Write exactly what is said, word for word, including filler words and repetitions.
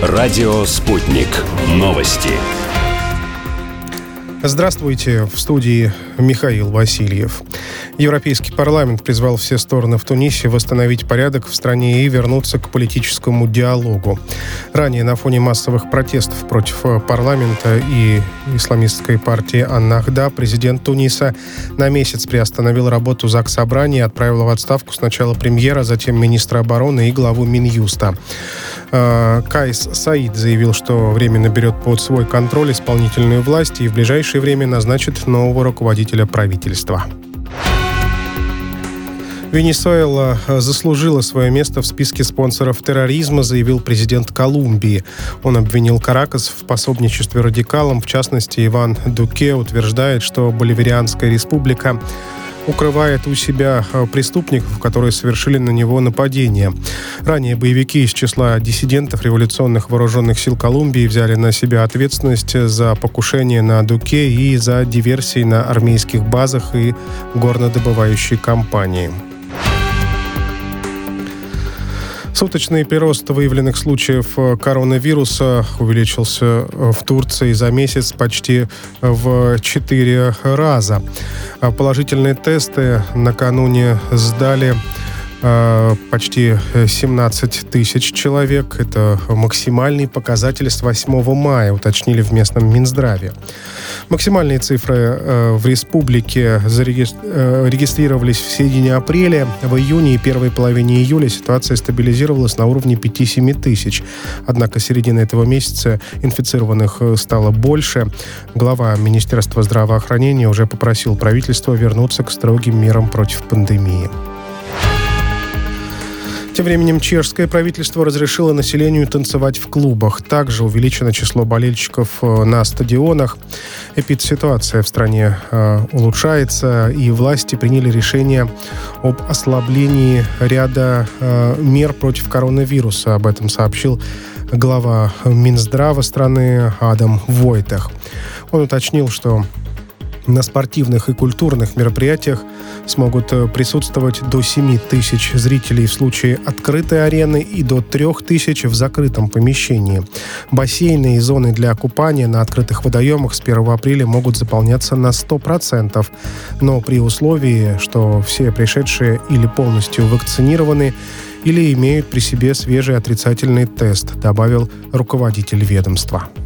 Радио «Спутник». Новости. Здравствуйте, в студии Михаил Васильев. Европейский парламент призвал все стороны в Тунисе восстановить порядок в стране и вернуться к политическому диалогу. Ранее на фоне массовых протестов против парламента и исламистской партии Ан-Нахда президент Туниса на месяц приостановил работу Заксобрания и отправил в отставку сначала премьера, затем министра обороны и главу Минюста. Кайс Саид заявил, что временно берет под свой контроль исполнительную власть и в ближайшее время назначит нового руководителя правительства. Венесуэла заслужила свое место в списке спонсоров терроризма, заявил президент Колумбии. Он обвинил Каракас в пособничестве радикалам. В частности, Иван Дуке утверждает, что Боливарианская республика укрывает у себя преступников, которые совершили на него нападение. Ранее боевики из числа диссидентов революционных вооруженных сил Колумбии взяли на себя ответственность за покушение на Дуке и за диверсии на армейских базах и горнодобывающей компании. Суточный прирост выявленных случаев коронавируса увеличился в Турции за месяц почти в четыре раза. Положительные тесты накануне сдали почти семнадцать тысяч человек. Это максимальный показатель с восьмого мая, уточнили в местном Минздраве. Максимальные цифры в республике зарегистрировались в середине апреля. В июне и первой половине июля ситуация стабилизировалась на уровне пять-семь тысяч. Однако с середины этого месяца инфицированных стало больше. Глава Министерства здравоохранения уже попросил правительство вернуться к строгим мерам против пандемии. Тем временем чешское правительство разрешило населению танцевать в клубах. Также увеличено число болельщиков на стадионах. Эпидситуация в стране э, улучшается, и власти приняли решение об ослаблении ряда э, мер против коронавируса. Об этом сообщил глава Минздрава страны Адам Войтех. Он уточнил, что на спортивных и культурных мероприятиях смогут присутствовать до семь тысяч зрителей в случае открытой арены и до три тысячи в закрытом помещении. Бассейны и зоны для купания на открытых водоемах с первого апреля могут заполняться на сто процентов, но при условии, что все пришедшие или полностью вакцинированы, или имеют при себе свежий отрицательный тест, добавил руководитель ведомства.